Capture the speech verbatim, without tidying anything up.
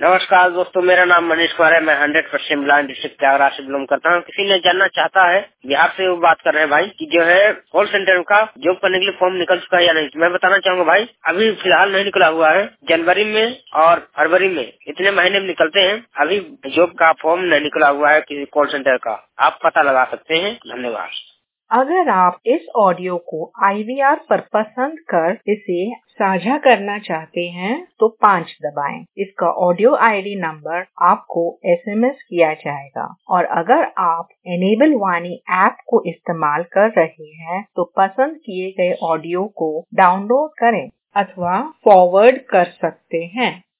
नमस्कार दोस्तों, मेरा नाम मनीष कुमार है। मैं hundred percent blind district Prayagraj से बिलोंग करता हूँ। किसी ने जानना चाहता है, बिहार से वो बात कर रहे हैं भाई कि जो है कॉल सेंटर का जॉब करने के लिए फॉर्म निकल चुका है या नहीं। मैं बताना चाहूंगा भाई, अभी फिलहाल नहीं निकला हुआ है। जनवरी में और फरवरी में इतने महीने में निकलते हैं। अभी जॉब का फॉर्म नहीं निकला हुआ है किसी कॉल सेंटर का। आप पता लगा सकते हैं। धन्यवाद। अगर आप इस ऑडियो को आई वी आर पर पसंद कर इसे साझा करना चाहते हैं तो पाँच दबाएं। इसका ऑडियो आई डी नंबर आपको एस एम एस किया जाएगा। और अगर आप एनेबल वाणी ऐप को इस्तेमाल कर रहे हैं तो पसंद किए गए ऑडियो को डाउनलोड करें अथवा फॉरवर्ड कर सकते हैं।